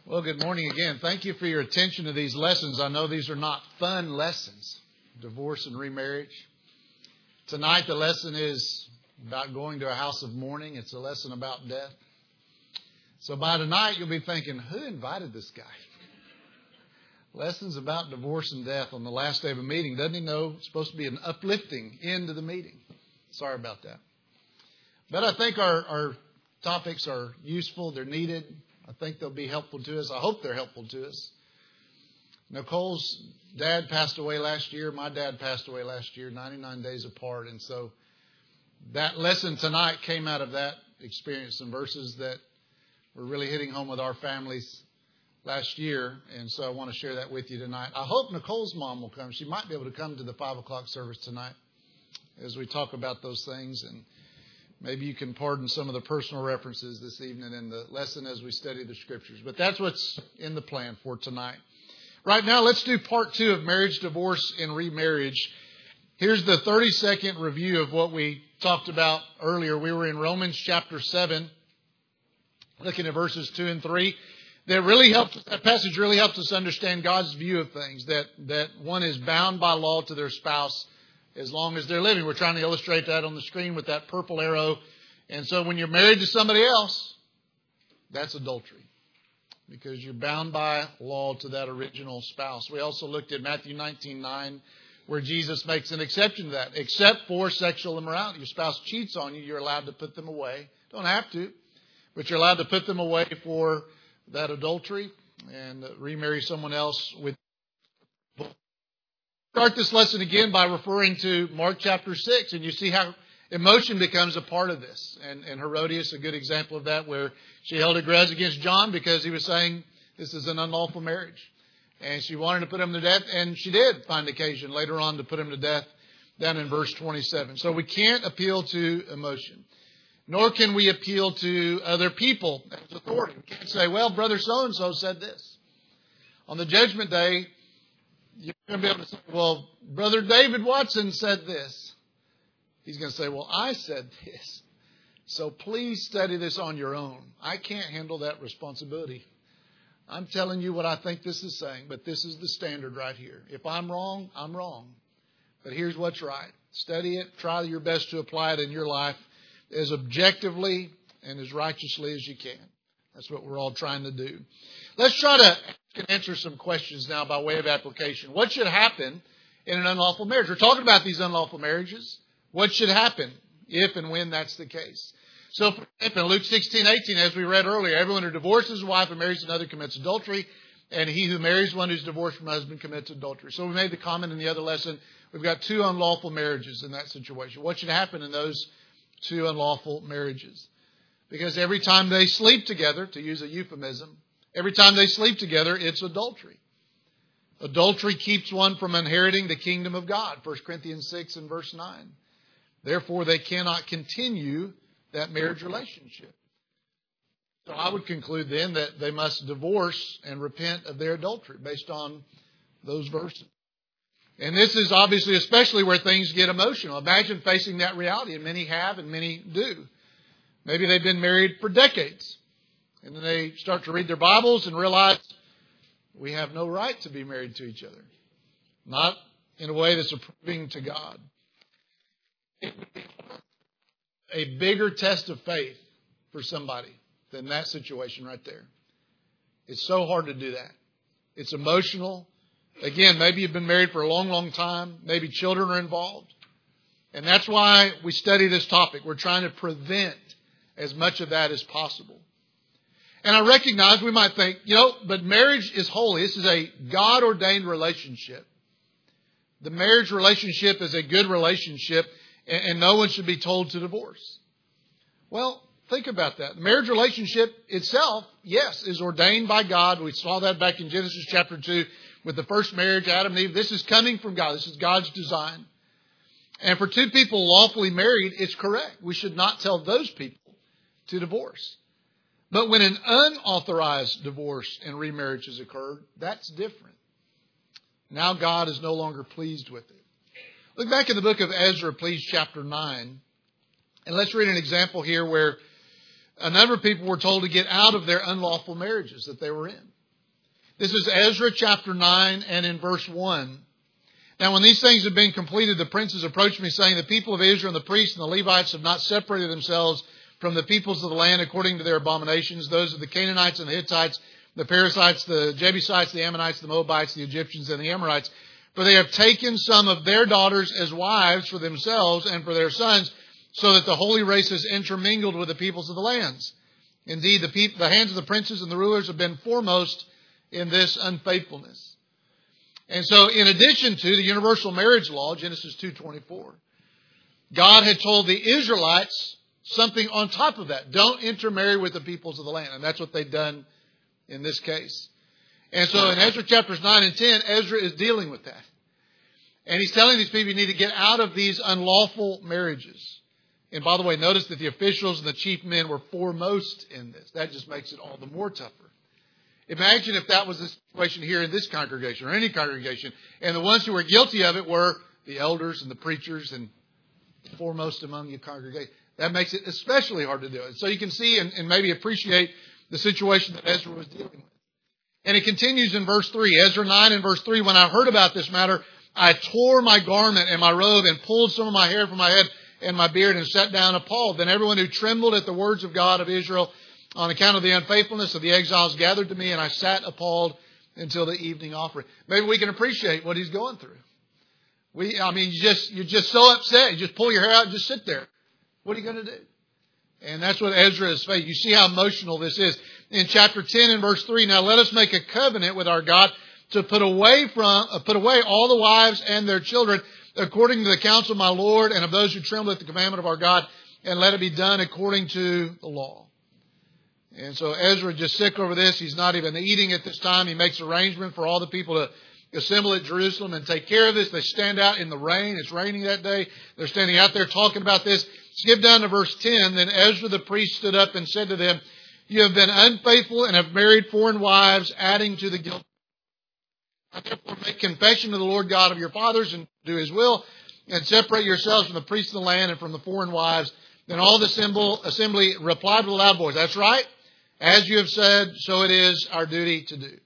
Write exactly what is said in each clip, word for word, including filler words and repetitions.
Well, good morning again. Thank you for your attention to these lessons. I know these are not fun lessons, divorce and remarriage. Tonight the lesson is about going to a house of mourning. It's a lesson about death. So by tonight you'll be thinking, who invited this guy? Lessons about divorce and death on the last day of a meeting. Doesn't he know it's supposed to be an uplifting end to the meeting? Sorry about that. But I think our, our topics are useful. They're needed. I think they'll be helpful to us. I hope they're helpful to us. Nicole's dad passed away last year. My dad passed away last year, ninety-nine days apart. And so that lesson tonight came out of that experience, some verses that were really hitting home with our families last year. And so I want to share that with you tonight. I hope Nicole's mom will come. She might be able to come to the five o'clock service tonight as we talk about those things. And maybe you can pardon some of the personal references this evening in the lesson as we study the Scriptures. But that's what's in the plan for tonight. Right now, let's do part two of marriage, divorce, and remarriage. Here's the thirty-second review of what we talked about earlier. We were in Romans chapter seven, looking at verses two and three. That really helps. That passage really helps us understand God's view of things, that, that one is bound by law to their spouse as long as they're living. We're trying to illustrate that on the screen with that purple arrow. And so when you're married to somebody else, that's adultery, because you're bound by law to that original spouse. We also looked at Matthew nineteen nine, where Jesus makes an exception to that. Except for sexual immorality. Your spouse cheats on you, you're allowed to put them away. Don't have to, but you're allowed to put them away for that adultery and remarry someone else with. Start this lesson again by referring to Mark chapter six, and you see how emotion becomes a part of this. And, and Herodias, a good example of that, where she held a grudge against John because he was saying this is an unlawful marriage. And she wanted to put him to death, and she did find occasion later on to put him to death down in verse twenty-seven. So we can't appeal to emotion, nor can we appeal to other people as authority. We can't say, well, brother so-and-so said this. On the judgment day, you're going to be able to say, well, Brother David Watson said this. He's going to say, well, I said this. So please study this on your own. I can't handle that responsibility. I'm telling you what I think this is saying, but this is the standard right here. If I'm wrong, I'm wrong. But here's what's right. Study it. Try your best to apply it in your life as objectively and as righteously as you can. That's what we're all trying to do. Let's try to answer some questions now by way of application. What should happen in an unlawful marriage? We're talking about these unlawful marriages. What should happen if and when that's the case? So, for example, in Luke sixteen eighteen, as we read earlier, everyone who divorces his wife and marries another commits adultery, and he who marries one who's divorced from a husband commits adultery. So we made the comment in the other lesson, we've got two unlawful marriages in that situation. What should happen in those two unlawful marriages? Because every time they sleep together, to use a euphemism, every time they sleep together, it's adultery. Adultery keeps one from inheriting the kingdom of God. First Corinthians six and verse nine. Therefore, they cannot continue that marriage relationship. So I would conclude then that they must divorce and repent of their adultery based on those verses. And this is obviously especially where things get emotional. Imagine facing that reality, and many have and many do. Maybe they've been married for decades. And then they start to read their Bibles and realize we have no right to be married to each other. Not in a way that's approving to God. It would be a bigger test of faith for somebody than that situation right there. It's so hard to do that. It's emotional. Again, maybe you've been married for a long, long time. Maybe children are involved. And that's why we study this topic. We're trying to prevent as much of that as possible. And I recognize we might think, you know, but marriage is holy. This is a God-ordained relationship. The marriage relationship is a good relationship, and no one should be told to divorce. Well, think about that. The marriage relationship itself, yes, is ordained by God. We saw that back in Genesis chapter two with the first marriage, Adam and Eve. This is coming from God. This is God's design. And for two people lawfully married, it's correct. We should not tell those people to divorce. But when an unauthorized divorce and remarriage has occurred, that's different. Now God is no longer pleased with it. Look back in the book of Ezra, please, chapter nine. And let's read an example here where a number of people were told to get out of their unlawful marriages that they were in. This is Ezra chapter nine and in verse one. Now when these things have been completed, the princes approached me, saying, the people of Israel and the priests and the Levites have not separated themselves from the peoples of the land according to their abominations, those of the Canaanites and the Hittites, the Perizzites, the Jebusites, the Ammonites, the Moabites, the Egyptians, and the Amorites. For they have taken some of their daughters as wives for themselves and for their sons, so that the holy race is intermingled with the peoples of the lands. Indeed, the, peop- the hands of the princes and the rulers have been foremost in this unfaithfulness. And so, in addition to the universal marriage law, Genesis two twenty-four, God had told the Israelites something on top of that. Don't intermarry with the peoples of the land. And that's what they've done in this case. And so in Ezra chapters nine and ten, Ezra is dealing with that. And he's telling these people you need to get out of these unlawful marriages. And by the way, notice that the officials and the chief men were foremost in this. That just makes it all the more tougher. Imagine if that was the situation here in this congregation or any congregation. And the ones who were guilty of it were the elders and the preachers and foremost among your congregation. That makes it especially hard to do it. So you can see and, and maybe appreciate the situation that Ezra was dealing with. And it continues in verse three. Ezra nine and verse three, when I heard about this matter, I tore my garment and my robe and pulled some of my hair from my head and my beard and sat down appalled. Then everyone who trembled at the words of God of Israel on account of the unfaithfulness of the exiles gathered to me, and I sat appalled until the evening offering. Maybe we can appreciate what he's going through. We, I mean, you just, you're just so upset. You just pull your hair out and just sit there. What are you going to do? And that's what Ezra is facing. You see how emotional this is. In chapter ten and verse three, now let us make a covenant with our God to put away from, uh, put away all the wives and their children according to the counsel of my Lord and of those who tremble at the commandment of our God, and let it be done according to the law. And so Ezra just sick over this. He's not even eating at this time. He makes arrangement for all the people to assemble at Jerusalem and take care of this. They stand out in the rain. It's raining that day. They're standing out there talking about this. Skip down to verse ten. Then Ezra the priest stood up and said to them, you have been unfaithful and have married foreign wives, adding to the guilt. I therefore make confession to the Lord God of your fathers and do his will, and separate yourselves from the priests of the land and from the foreign wives. Then all the assembly replied with a loud voice, that's right. As you have said, so it is our duty to do.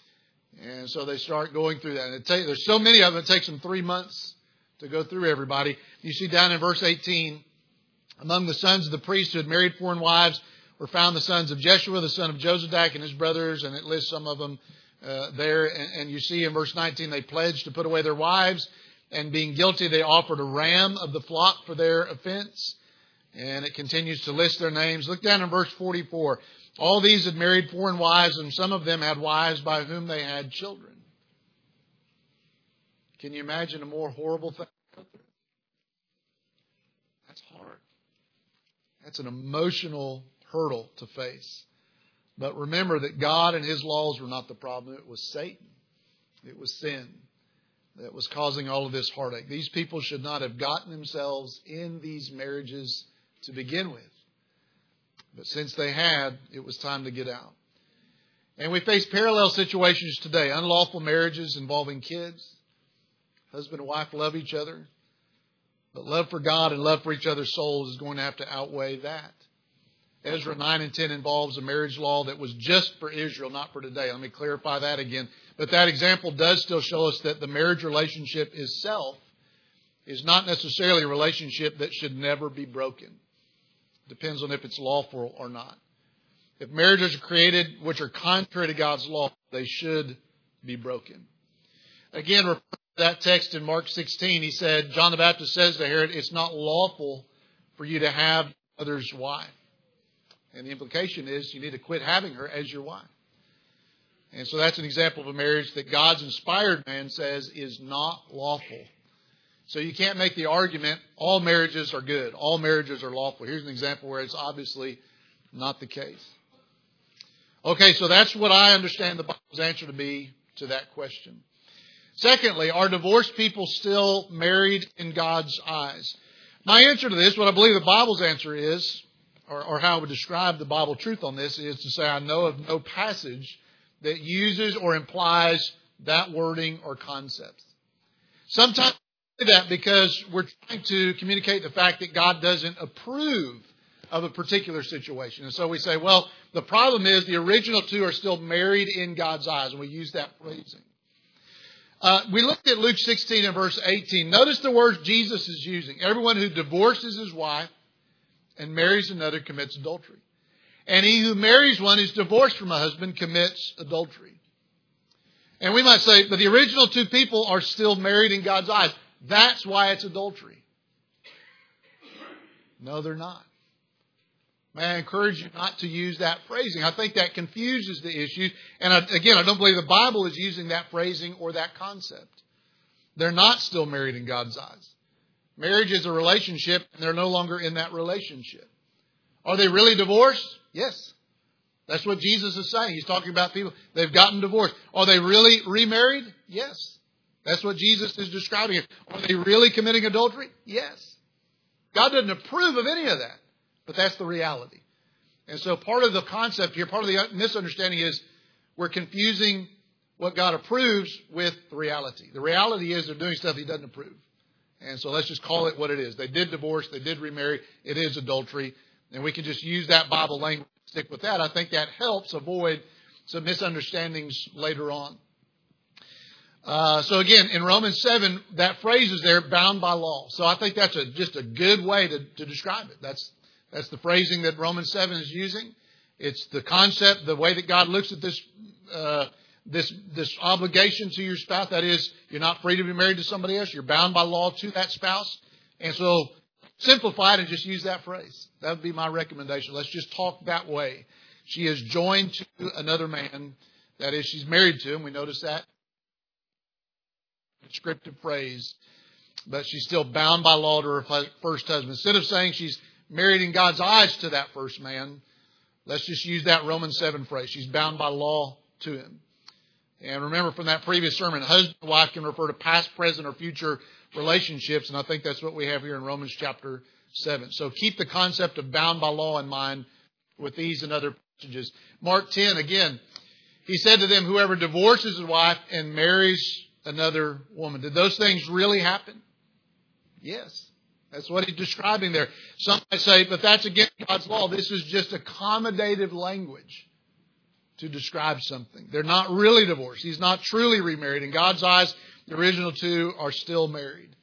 And so they start going through that. And it take, there's so many of them, it takes them three months to go through everybody. You see down in verse eighteen, among the sons of the priests who had married foreign wives were found the sons of Jeshua, the son of Jozadak, and his brothers, and it lists some of them uh, there. And, and you see in verse nineteen, they pledged to put away their wives, and being guilty, they offered a ram of the flock for their offense. And it continues to list their names. Look down in verse forty-four. All these had married foreign wives, and some of them had wives by whom they had children. Can you imagine a more horrible thing? That's hard. That's an emotional hurdle to face. But remember that God and his laws were not the problem. It was Satan. It was sin that was causing all of this heartache. These people should not have gotten themselves in these marriages to begin with. But since they had, it was time to get out. And we face parallel situations today. Unlawful marriages involving kids. Husband and wife love each other. But love for God and love for each other's souls is going to have to outweigh that. Ezra nine and ten involves a marriage law that was just for Israel, not for today. Let me clarify that again. But that example does still show us that the marriage relationship itself is not necessarily a relationship that should never be broken. Depends on if it's lawful or not. If marriages are created which are contrary to God's law, they should be broken. Again, refer to that text in Mark sixteen. He said, John the Baptist says to Herod, it's not lawful for you to have another's wife. And the implication is you need to quit having her as your wife. And so that's an example of a marriage that God's inspired man says is not lawful. So you can't make the argument, all marriages are good, all marriages are lawful. Here's an example where it's obviously not the case. Okay, so that's what I understand the Bible's answer to be to that question. Secondly, are divorced people still married in God's eyes? My answer to this, what I believe the Bible's answer is, or, or how I would describe the Bible truth on this, is to say I know of no passage that uses or implies that wording or concept. Sometimes we say that because we're trying to communicate the fact that God doesn't approve of a particular situation. And so we say, well, the problem is the original two are still married in God's eyes. And we use that phrasing. Uh, we looked at Luke sixteen and verse eighteen. Notice the words Jesus is using. Everyone who divorces his wife and marries another commits adultery. And he who marries one who's divorced from a husband commits adultery. And we might say, but the original two people are still married in God's eyes. That's why it's adultery. No, they're not. May I encourage you not to use that phrasing. I think that confuses the issue. And I, again, I don't believe the Bible is using that phrasing or that concept. They're not still married in God's eyes. Marriage is a relationship, and they're no longer in that relationship. Are they really divorced? Yes. That's what Jesus is saying. He's talking about people, they've gotten divorced. Are they really remarried? Yes. That's what Jesus is describing. Are they really committing adultery? Yes. God doesn't approve of any of that. But that's the reality. And so part of the concept here, part of the misunderstanding is we're confusing what God approves with the reality. The reality is they're doing stuff He doesn't approve. And so let's just call it what it is. They did divorce. They did remarry. It is adultery. And we can just use that Bible language and stick with that. I think that helps avoid some misunderstandings later on. Uh, so again, in Romans seven, that phrase is there, bound by law. So I think that's a, just a good way to, to describe it. That's That's the phrasing that Romans seven is using. It's the concept, the way that God looks at this uh, this this obligation to your spouse. That is, you're not free to be married to somebody else. You're bound by law to that spouse. And so simplify it and just use that phrase. That would be my recommendation. Let's just talk that way. She is joined to another man. That is, she's married to him. We notice that descriptive phrase. But she's still bound by law to her first husband. Instead of saying she's married in God's eyes to that first man, let's just use that Romans seven phrase. She's bound by law to him. And remember from that previous sermon, husband and wife can refer to past, present, or future relationships. And I think that's what we have here in Romans chapter seven. So keep the concept of bound by law in mind with these and other passages. Mark ten, again, he said to them, whoever divorces his wife and marries another woman. Did those things really happen? Yes. That's what he's describing there. Some might say, but that's against God's law. This is just accommodative language to describe something. They're not really divorced. He's not truly remarried. In God's eyes, the original two are still married.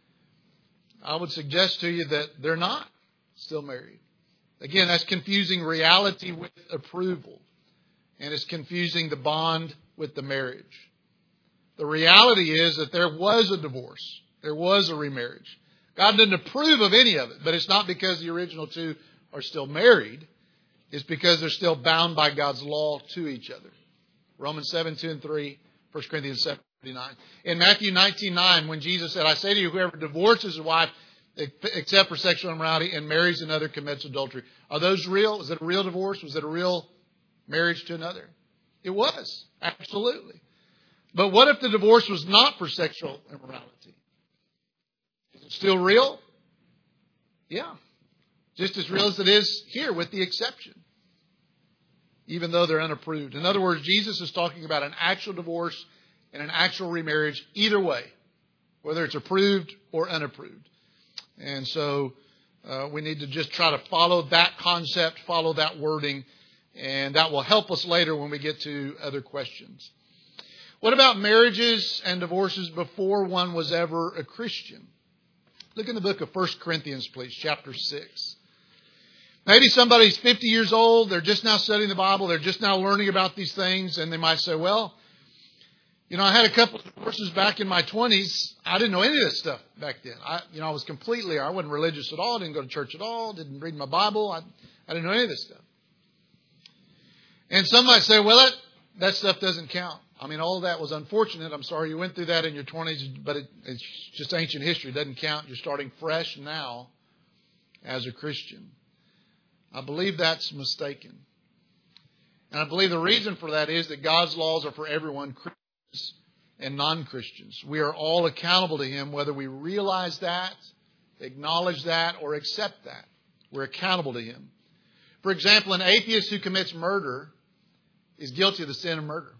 I would suggest to you that they're not still married. Again, that's confusing reality with approval. And it's confusing the bond with the marriage. The reality is that there was a divorce. There was a remarriage. God didn't approve of any of it, but it's not because the original two are still married. It's because they're still bound by God's law to each other. Romans seven, two and three, First Corinthians seven, thirty-nine. In Matthew nineteen, nine, when Jesus said, I say to you, whoever divorces his wife except for sexual immorality and marries another commits adultery. Are those real? Was it a real divorce? Was it a real marriage to another? It was. Absolutely. But what if the divorce was not for sexual immorality? Still real? Yeah. Just as real as it is here, with the exception. Even though they're unapproved. In other words, Jesus is talking about an actual divorce and an actual remarriage either way. Whether it's approved or unapproved. And so uh, we need to just try to follow that concept, follow that wording. And that will help us later when we get to other questions. What about marriages and divorces before one was ever a Christian? Look in the book of First Corinthians, please, chapter six. Maybe somebody's fifty years old. They're just now studying the Bible. They're just now learning about these things. And they might say, well, you know, I had a couple of divorces back in my twenties. I didn't know any of this stuff back then. I, you know, I was completely, I wasn't religious at all. Didn't go to church at all. Didn't read my Bible. I, I didn't know any of this stuff. And some might say, well, that, that stuff doesn't count. I mean, all of that was unfortunate. I'm sorry you went through that in your twenties, but it, it's just ancient history. It doesn't count. You're starting fresh now as a Christian. I believe that's mistaken. And I believe the reason for that is that God's laws are for everyone, Christians and non-Christians. We are all accountable to Him, whether we realize that, acknowledge that, or accept that. We're accountable to Him. For example, an atheist who commits murder is guilty of the sin of murder.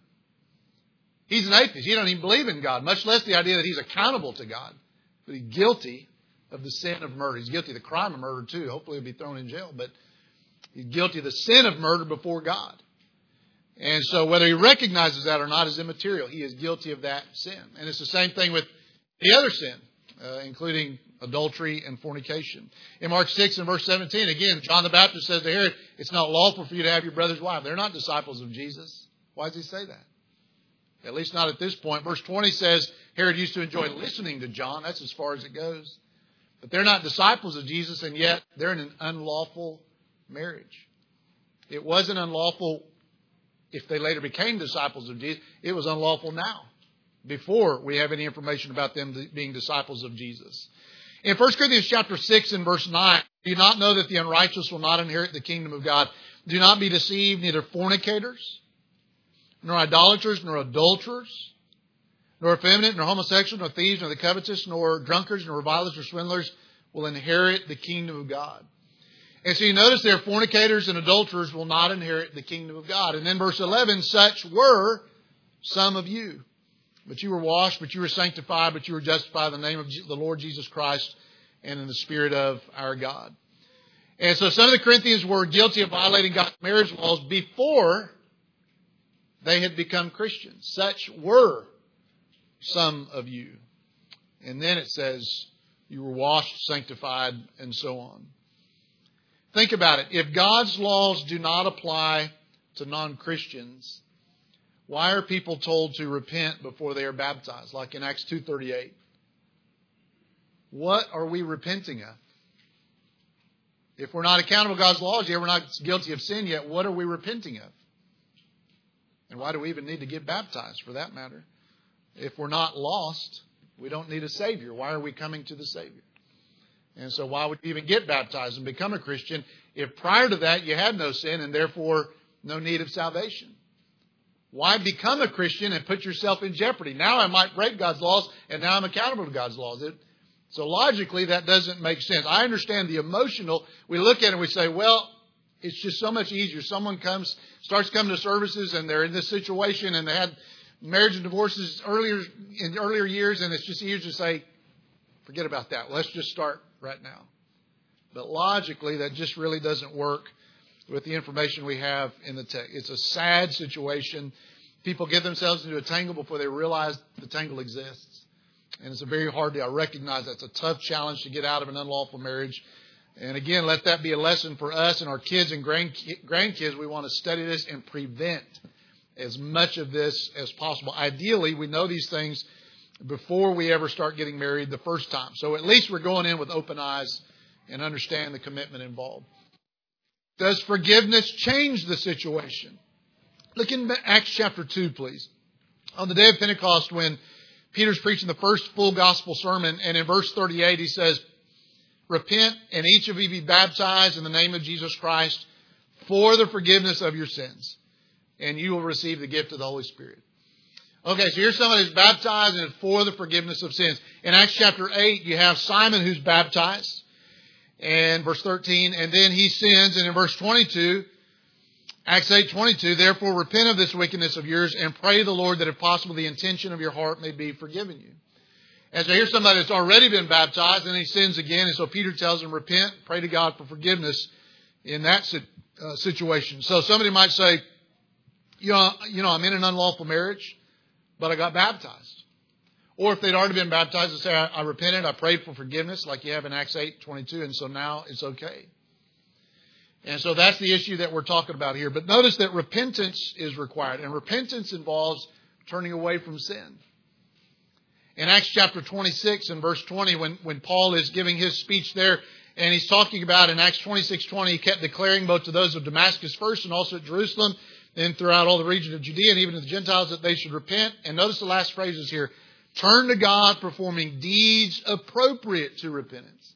He's an atheist. He doesn't even believe in God, much less the idea that he's accountable to God. But he's guilty of the sin of murder. He's guilty of the crime of murder too. Hopefully he'll be thrown in jail, but he's guilty of the sin of murder before God. And so whether he recognizes that or not is immaterial. He is guilty of that sin. And it's the same thing with the other sin, uh, including adultery and fornication. In Mark six and verse seventeen, again, John the Baptist says to Herod, it's not lawful for you to have your brother's wife. They're not disciples of Jesus. Why does he say that? At least not at this point. Verse twenty says Herod used to enjoy listening to John. That's as far as it goes. But they're not disciples of Jesus, and yet they're in an unlawful marriage. It wasn't unlawful if they later became disciples of Jesus. It was unlawful now, before we have any information about them being disciples of Jesus. In First Corinthians chapter six and verse nine, do you not know that the unrighteous will not inherit the kingdom of God? Do not be deceived, neither fornicators, nor idolaters, nor adulterers, nor effeminate, nor homosexuals, nor thieves, nor the covetous, nor drunkards, nor revilers, nor swindlers will inherit the kingdom of God. And so you notice there, fornicators and adulterers will not inherit the kingdom of God. And then verse eleven, such were some of you. But you were washed, but you were sanctified, but you were justified in the name of the Lord Jesus Christ and in the Spirit of our God. And so some of the Corinthians were guilty of violating God's marriage laws before they had become Christians. Such were some of you. And then it says you were washed, sanctified, and so on. Think about it. If God's laws do not apply to non-Christians, why are people told to repent before they are baptized? Like in Acts two thirty-eight. What are we repenting of? If we're not accountable to God's laws yet, we're not guilty of sin yet, what are we repenting of? And why do we even need to get baptized for that matter? If we're not lost, we don't need a Savior. Why are we coming to the Savior? And so why would you even get baptized and become a Christian if prior to that you had no sin and therefore no need of salvation? Why become a Christian and put yourself in jeopardy? Now I might break God's laws and now I'm accountable to God's laws. It, so logically that doesn't make sense. I understand the emotional. We look at it and we say, well, it's just so much easier. Someone comes, starts coming to services and they're in this situation and they had marriage and divorces earlier in earlier years, and it's just easier to say, forget about that. Let's just start right now. But logically, that just really doesn't work with the information we have in the text. It's a sad situation. People get themselves into a tangle before they realize the tangle exists. And it's a very hard deal. I recognize that's a tough challenge to get out of an unlawful marriage. And again, let that be a lesson for us and our kids and grandkids. We want to study this and prevent as much of this as possible. Ideally, we know these things before we ever start getting married the first time. So at least we're going in with open eyes and understand the commitment involved. Does forgiveness change the situation? Look in Acts chapter two, please. On the day of Pentecost, when Peter's preaching the first full gospel sermon, and in verse thirty-eight he says, repent and each of you be baptized in the name of Jesus Christ for the forgiveness of your sins, and you will receive the gift of the Holy Spirit. Okay, so here's somebody who's baptized and for the forgiveness of sins. In Acts chapter eight, you have Simon who's baptized. And verse thirteen, and then he sins. And in verse twenty-two, Acts eight twenty-two, therefore repent of this wickedness of yours and pray to the Lord that if possible the intention of your heart may be forgiven you. And so here's somebody that's already been baptized and he sins again. And so Peter tells him, repent, pray to God for forgiveness in that uh, situation. So somebody might say, you know, you know, I'm in an unlawful marriage, but I got baptized. Or if they'd already been baptized, they say, I, I repented, I prayed for forgiveness, like you have in Acts eight twenty-two, and so now it's okay. And so that's the issue that we're talking about here. But notice that repentance is required, and repentance involves turning away from sin. In Acts chapter twenty-six and verse twenty, when, when Paul is giving his speech there, and he's talking about in Acts twenty-six twenty, he kept declaring both to those of Damascus first and also at Jerusalem, and throughout all the region of Judea and even to the Gentiles that they should repent. And notice the last phrases here. Turn to God, performing deeds appropriate to repentance.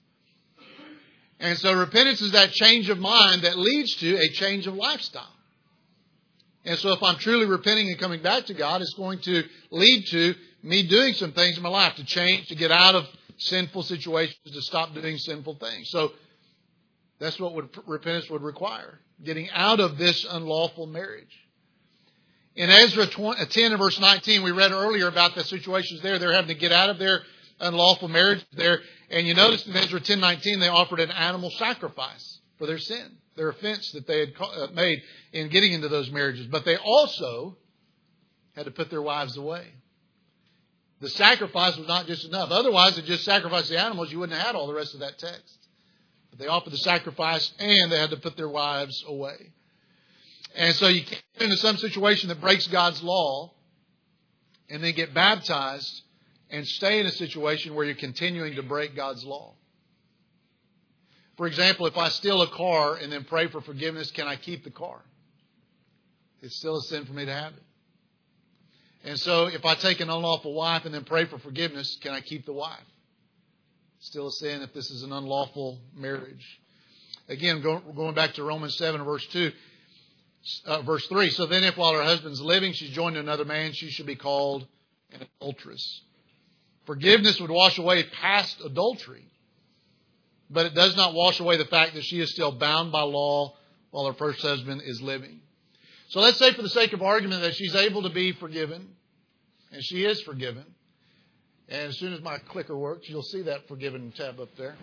And so repentance is that change of mind that leads to a change of lifestyle. And so if I'm truly repenting and coming back to God, it's going to lead to me doing some things in my life to change, to get out of sinful situations, to stop doing sinful things. So that's what would, repentance would require, getting out of this unlawful marriage. In Ezra ten and verse nineteen, we read earlier about the situations there. They're having to get out of their unlawful marriage there. And you notice in Ezra ten nineteen, they offered an animal sacrifice for their sin, their offense that they had made in getting into those marriages. But they also had to put their wives away. The sacrifice was not just enough. Otherwise, if just sacrificed the animals, you wouldn't have had all the rest of that text. But they offered the sacrifice and they had to put their wives away. And so you can't get into some situation that breaks God's law and then get baptized and stay in a situation where you're continuing to break God's law. For example, if I steal a car and then pray for forgiveness, can I keep the car? It's still a sin for me to have it. And so if I take an unlawful wife and then pray for forgiveness, can I keep the wife? Still a sin if this is an unlawful marriage. Again, going back to Romans seven, verse two, uh, verse three. So then if while her husband's living, she's joined to another man, she should be called an adulteress. Forgiveness would wash away past adultery, but it does not wash away the fact that she is still bound by law while her first husband is living. So let's say for the sake of argument that she's able to be forgiven, and she is forgiven. And as soon as my clicker works, you'll see that forgiven tab up there.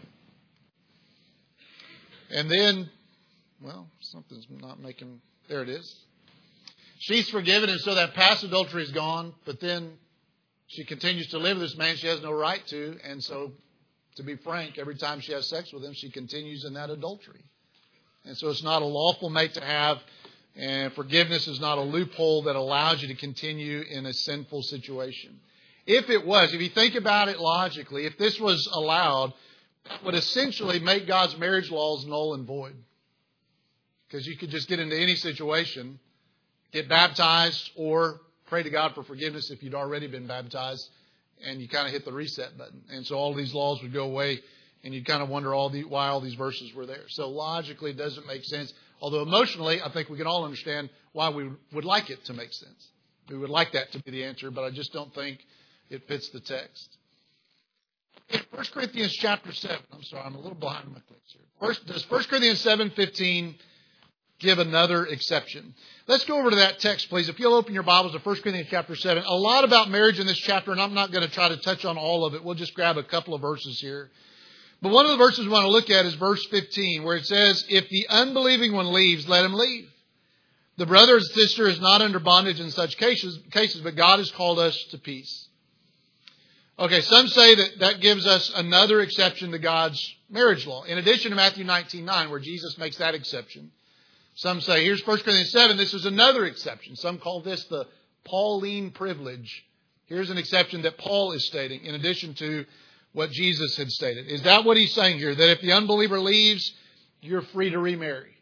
And then, well, something's not making, there it is. She's forgiven, and so that past adultery is gone, but then she continues to live with this man she has no right to, and so, to be frank, every time she has sex with him, she continues in that adultery. And so it's not a lawful mate to have, and forgiveness is not a loophole that allows you to continue in a sinful situation. If it was, if you think about it logically, if this was allowed, that would essentially make God's marriage laws null and void. Because you could just get into any situation, get baptized, or pray to God for forgiveness if you'd already been baptized, and you kind of hit the reset button. And so all these laws would go away, and you'd kind of wonder all the, why all these verses were there. So logically, it doesn't make sense. Although emotionally, I think we can all understand why we would like it to make sense. We would like that to be the answer, but I just don't think it fits the text. In First Corinthians chapter seven, I'm sorry, I'm a little behind on my clicks here. First, does First Corinthians seven fifteen give another exception? Let's go over to that text, please. If you'll open your Bibles to First Corinthians chapter seven. A lot about marriage in this chapter, and I'm not going to try to touch on all of it. We'll just grab a couple of verses here. But one of the verses we want to look at is verse fifteen, where it says, if the unbelieving one leaves, let him leave. The brother or sister is not under bondage in such cases, cases, but God has called us to peace. Okay, some say that that gives us another exception to God's marriage law. In addition to Matthew nineteen nine, where Jesus makes that exception. Some say, here's First Corinthians seven, this is another exception. Some call this the Pauline privilege. Here's an exception that Paul is stating, in addition to what Jesus had stated. Is that what he's saying here? That if the unbeliever leaves, you're free to remarry?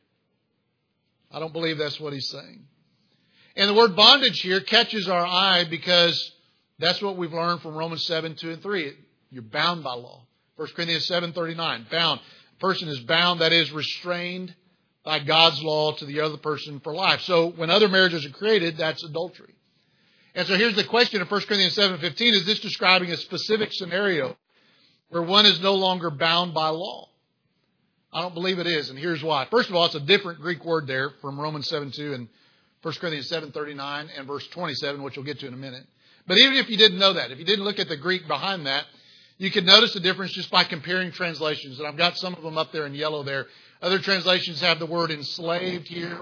I don't believe that's what he's saying. And the word bondage here catches our eye because that's what we've learned from Romans seven, two and three. You're bound by law. First Corinthians seven thirty-nine, bound. A person is bound, that is restrained by God's law to the other person for life. So when other marriages are created, that's adultery. And so here's the question in First Corinthians seven fifteen. Is this describing a specific scenario where one is no longer bound by law? I don't believe it is, and here's why. First of all, it's a different Greek word there from Romans seven two and First Corinthians seven thirty-nine and verse twenty-seven, which we'll get to in a minute. But even if you didn't know that, if you didn't look at the Greek behind that, you can notice the difference just by comparing translations. And I've got some of them up there in yellow there. Other translations have the word enslaved here,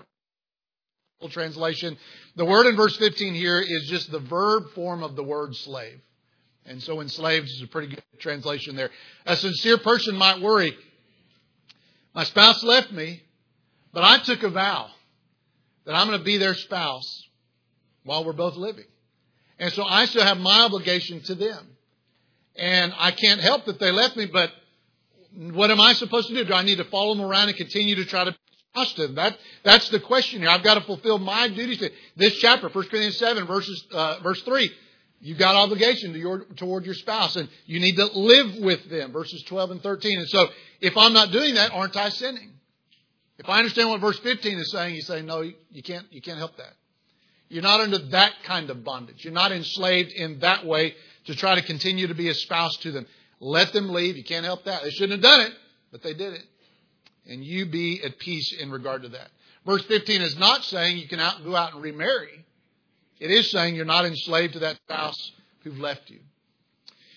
or translation. The word in verse fifteen here is just the verb form of the word slave. And so enslaved is a pretty good translation there. A sincere person might worry, my spouse left me, but I took a vow that I'm going to be their spouse while we're both living. And so I still have my obligation to them. And I can't help that they left me, but what am I supposed to do? Do I need to follow them around and continue to try to spouse them? That, that's the question here. I've got to fulfill my duties. This chapter, First Corinthians seven, verses, uh, verse three, you've got obligation to your, toward your spouse, and you need to live with them, verses twelve and thirteen. And so if I'm not doing that, aren't I sinning? If I understand what verse fifteen is saying, you say, no, you can't, you can't help that. You're not under that kind of bondage. You're not enslaved in that way to try to continue to be a spouse to them. Let them leave. You can't help that. They shouldn't have done it, but they did it. And you be at peace in regard to that. Verse fifteen is not saying you can out, go out and remarry. It is saying you're not enslaved to that spouse who've left you.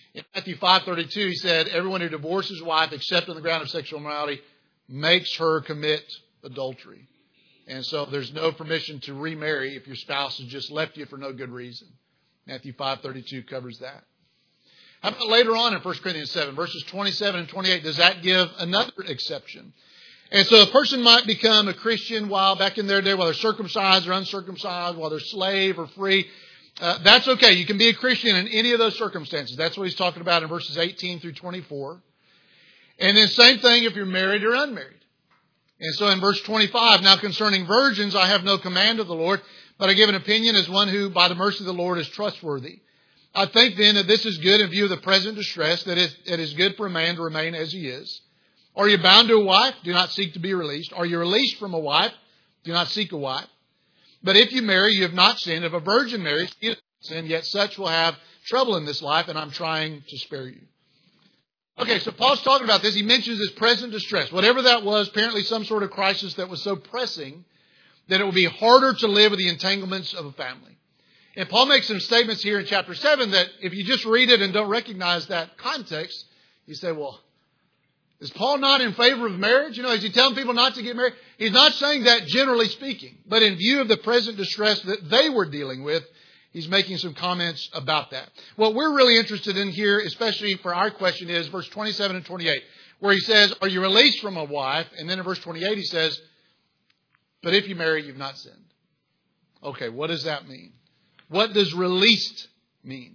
In Matthew five thirty-two, he said, everyone who divorces his wife except on the ground of sexual immorality makes her commit adultery. And so there's no permission to remarry if your spouse has just left you for no good reason. Matthew five thirty-two covers that. How about later on in First Corinthians seven, verses twenty-seven and twenty-eight, does that give another exception? And so a person might become a Christian while back in their day, while they're circumcised or uncircumcised, while they're slave or free. Uh, that's okay. You can be a Christian in any of those circumstances. That's what he's talking about in verses eighteen through twenty-four. And then same thing if you're married or unmarried. And so in verse twenty-five, now concerning virgins, I have no command of the Lord, but I give an opinion as one who by the mercy of the Lord is trustworthy. I think then that this is good in view of the present distress, that it, it is good for a man to remain as he is. Are you bound to a wife? Do not seek to be released. Are you released from a wife? Do not seek a wife. But if you marry, you have not sinned. If a virgin marries, you have not sinned, yet such will have trouble in this life, and I'm trying to spare you. Okay, so Paul's talking about this. He mentions this present distress. Whatever that was, apparently some sort of crisis that was so pressing that it would be harder to live with the entanglements of a family. And Paul makes some statements here in chapter seven that if you just read it and don't recognize that context, you say, well, is Paul not in favor of marriage? You know, is he telling people not to get married? He's not saying that generally speaking. But in view of the present distress that they were dealing with, he's making some comments about that. What we're really interested in here, especially for our question, is verse twenty-seven and twenty-eight, where he says, are you released from a wife? And then in verse twenty-eight he says, but if you marry, you've not sinned. Okay, what does that mean? What does released mean?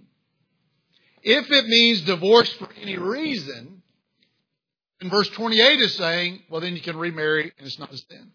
If it means divorce for any reason, and verse twenty-eight is saying, well, then you can remarry and it's not a sin.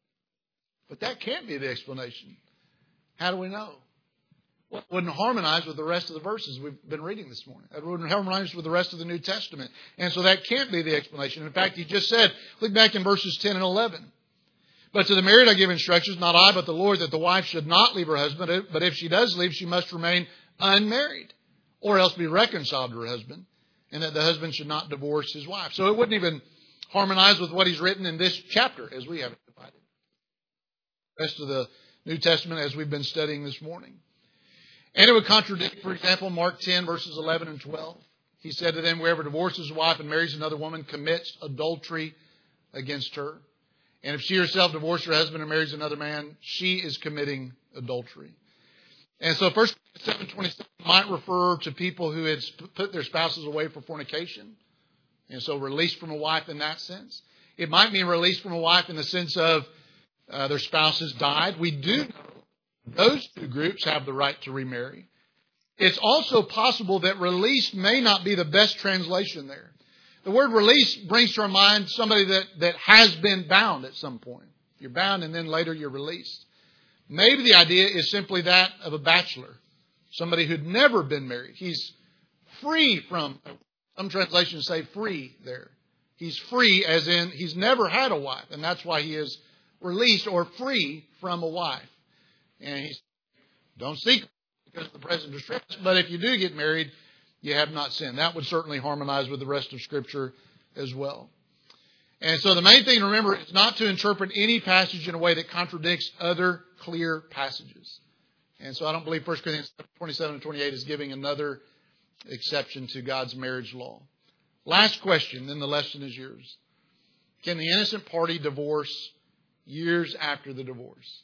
But that can't be the explanation. How do we know? Well, it wouldn't harmonize with the rest of the verses we've been reading this morning. It wouldn't harmonize with the rest of the New Testament. And so that can't be the explanation. In fact, he just said, look back in verses ten and eleven. But to the married I give instructions, not I, but the Lord, that the wife should not leave her husband. But if she does leave, she must remain unmarried, or else be reconciled to her husband, and that the husband should not divorce his wife. So it wouldn't even harmonize with what he's written in this chapter, as we have it divided. The rest of the New Testament, as we've been studying this morning. And it would contradict, for example, Mark ten, verses eleven and twelve. He said to them, whoever divorces his wife and marries another woman commits adultery against her. And if she herself divorces her husband and marries another man, she is committing adultery. And so First Corinthians seven twenty-seven might refer to people who had put their spouses away for fornication. And so released from a wife in that sense. It might mean released from a wife in the sense of uh, their spouses died. We do know those two groups have the right to remarry. It's also possible that released may not be the best translation there. The word release brings to our mind somebody that, that has been bound at some point. You're bound and then later you're released. Maybe the idea is simply that of a bachelor. Somebody who'd never been married. He's free from, some translations say free there. He's free as in he's never had a wife. And that's why he is released or free from a wife. And he's, don't seek because of the present distress. But if you do get married, you have not sinned. That would certainly harmonize with the rest of Scripture as well. And so the main thing to remember is not to interpret any passage in a way that contradicts other clear passages. And so I don't believe First Corinthians twenty-seven and twenty-eight is giving another exception to God's marriage law. Last question, then the lesson is yours. Can the innocent party divorce years after the divorce?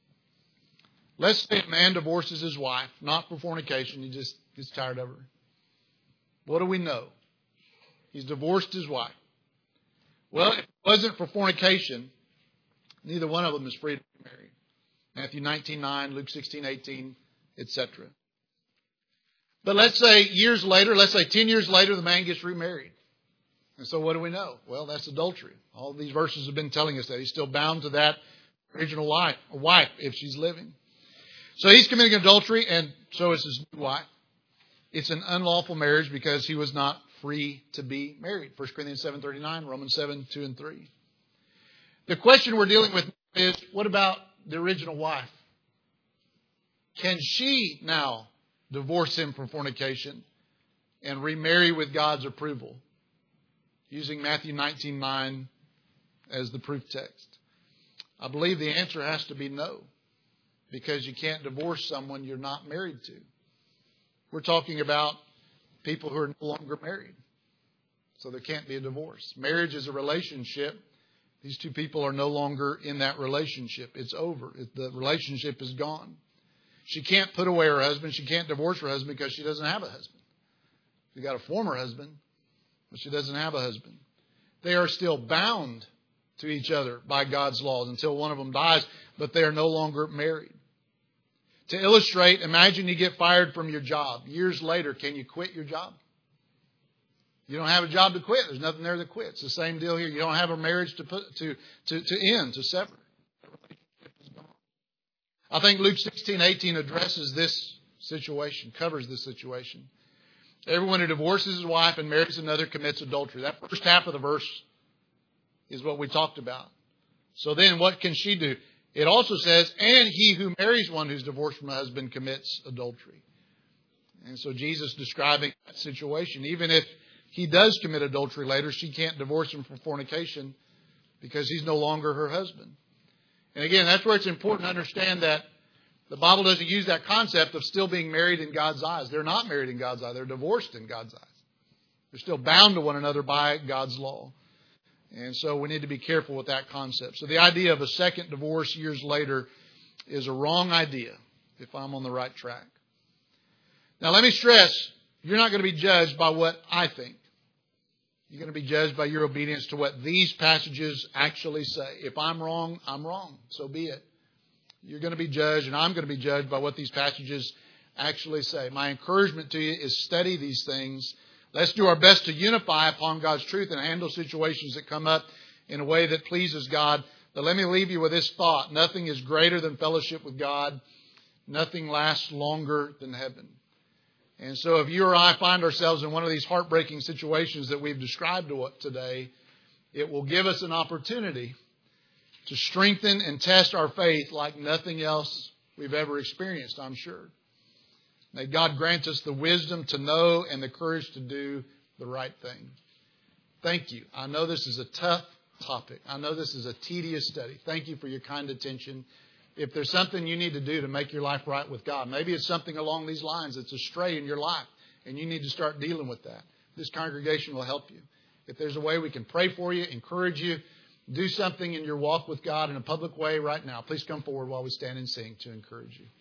Let's say a man divorces his wife, not for fornication, he just gets tired of her. What do we know? He's divorced his wife. Well, if it wasn't for fornication, neither one of them is free to be married. Matthew nineteen nine, Luke sixteen eighteen, et cetera. But let's say years later, let's say ten years later, the man gets remarried. And so what do we know? Well, that's adultery. All these verses have been telling us that. He's still bound to that original wife, wife if she's living. So he's committing adultery, and so is his new wife. It's an unlawful marriage because he was not free to be married. First Corinthians seven thirty-nine, Romans seven, two and three. The question we're dealing with is, what about the original wife? Can she now divorce him for fornication and remarry with God's approval? Using Matthew nineteen nine as the proof text. I believe the answer has to be no. Because you can't divorce someone you're not married to. We're talking about people who are no longer married. So there can't be a divorce. Marriage is a relationship. These two people are no longer in that relationship. It's over. The relationship is gone. She can't put away her husband. She can't divorce her husband because she doesn't have a husband. She's got a former husband, but she doesn't have a husband. They are still bound to each other by God's laws until one of them dies, but they are no longer married. To illustrate, imagine you get fired from your job. Years later, can you quit your job? You don't have a job to quit. There's nothing there to quit. It's the same deal here. You don't have a marriage to put to to, to end, to sever. I think Luke sixteen eighteen addresses this situation, covers this situation. Everyone who divorces his wife and marries another commits adultery. That first half of the verse is what we talked about. So then what can she do? It also says, and he who marries one who's divorced from a husband commits adultery. And so Jesus describing that situation. Even if he does commit adultery later, she can't divorce him for fornication because he's no longer her husband. And again, that's where it's important to understand that the Bible doesn't use that concept of still being married in God's eyes. They're not married in God's eyes. They're divorced in God's eyes. They're still bound to one another by God's law. And so we need to be careful with that concept. So the idea of a second divorce years later is a wrong idea if I'm on the right track. Now let me stress, you're not going to be judged by what I think. You're going to be judged by your obedience to what these passages actually say. If I'm wrong, I'm wrong. So be it. You're going to be judged, and I'm going to be judged by what these passages actually say. My encouragement to you is study these things. Let's do our best to unify upon God's truth and handle situations that come up in a way that pleases God. But let me leave you with this thought. Nothing is greater than fellowship with God. Nothing lasts longer than heaven. And so if you or I find ourselves in one of these heartbreaking situations that we've described today, it will give us an opportunity to strengthen and test our faith like nothing else we've ever experienced, I'm sure. May God grant us the wisdom to know and the courage to do the right thing. Thank you. I know this is a tough topic. I know this is a tedious study. Thank you for your kind attention. If there's something you need to do to make your life right with God, maybe it's something along these lines that's astray in your life, and you need to start dealing with that. This congregation will help you. If there's a way we can pray for you, encourage you, do something in your walk with God in a public way right now, please come forward while we stand and sing to encourage you.